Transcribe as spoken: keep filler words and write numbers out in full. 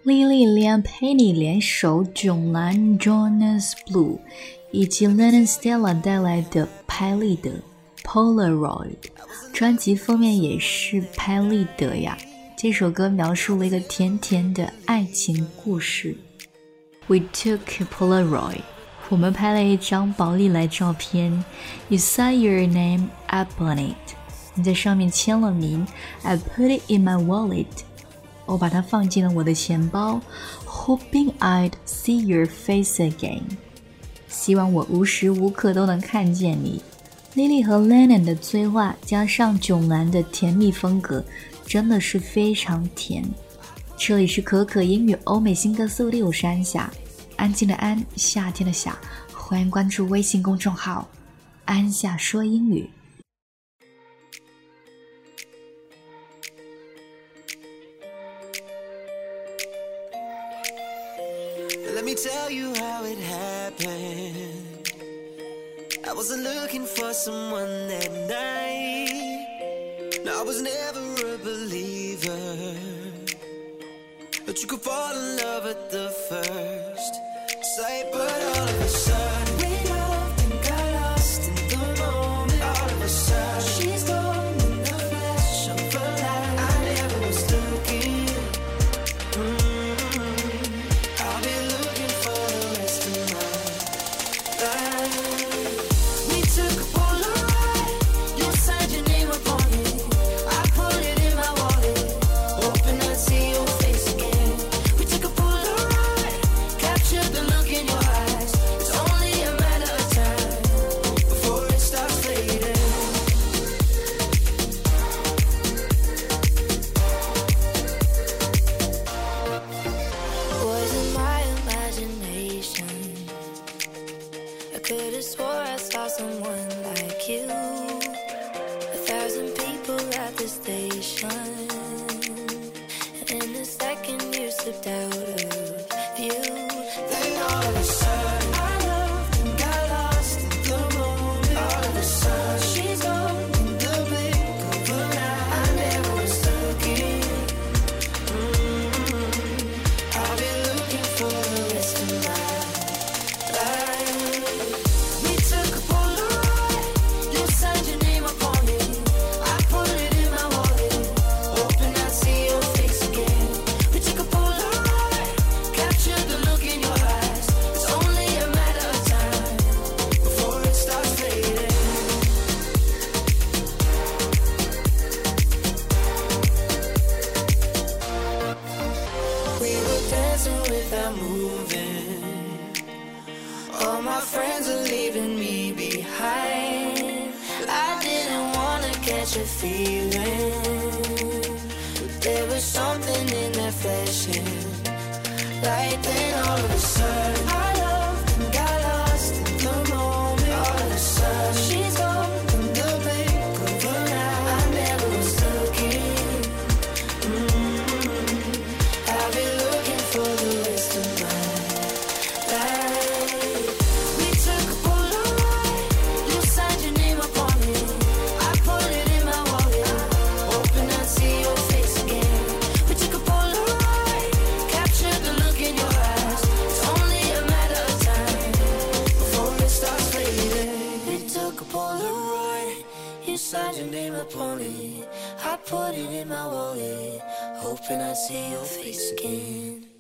Lily 连 Penny 联手囧蓝 Jonas Blue 以及 Lennon Stella 带来的拍立得 Polaroid， 专辑封面也是拍立得呀。这首歌描述了一个甜甜的爱情故事。 We took a Polaroid， 我们拍了一张宝丽来照片。 You signed your name up on it， 你在上面签了名。 I put it in my wallet，我把它放进了我的钱包。 Hoping I'd see your face again， 希望我无时无刻都能看见你。 Lily 和 Lennon 的催化加上囧蓝的甜蜜风格，真的是非常甜。这里是可可英语欧美新歌速递，我是安夏，安静的安，夏天的夏，欢迎关注微信公众号安夏说英语。 Let me tell you how it happened. I wasn't looking for someone that night. No, I was never a believer that you could fall in love at the first sight. But all of a sudden we loved and got lost in the moment. All of a sudden she's gone in the flash of a light. I never was looking. mm-hmm. I'll be looking for the rest of my life. We took a Polaroid, you signed your name upon it. I put it in my wallet, hoping I'd see your face again. We took a Polaroid, captured the look in your eyes. It's only a matter of time before it starts fading. Was it my imagination? I could have swore I saw someone like you. A thousand people at the station, and in a second you slipped out of view. Then all of a sudden I loved and got lost in the moment. All of a sudden she's gone in the blink of an eye. I never was looking. mm-hmm. I'll be looking for the rest of my life. We took a Polaroid, you signed your name upon it. I put it in my wallet, hoping I'd see your face again. We took a Polaroid, captured the look in your eyes. It's only a matter of time before it starts fading. We were dancing without moving. All my friends are leaving me behind. I didn't wanna catch a feeling, but there was something in that flashing light. Then all of a sudden I loved and got lost in the moment. All of a sudden she's gone in the blink of an eye. I never was looking. mm-hmm. I'll be looking for the rest of my life. We took a Polaroid, you signed your name upon it. I put it in my wallet, hoping I'd see your face again. We took a Polaroid, captured the look in your eyes. It's only a matter of time before it starts fading. We took a Polaroid, you signed your name upon it. I put it in my wallet, hoping I'd see your face again.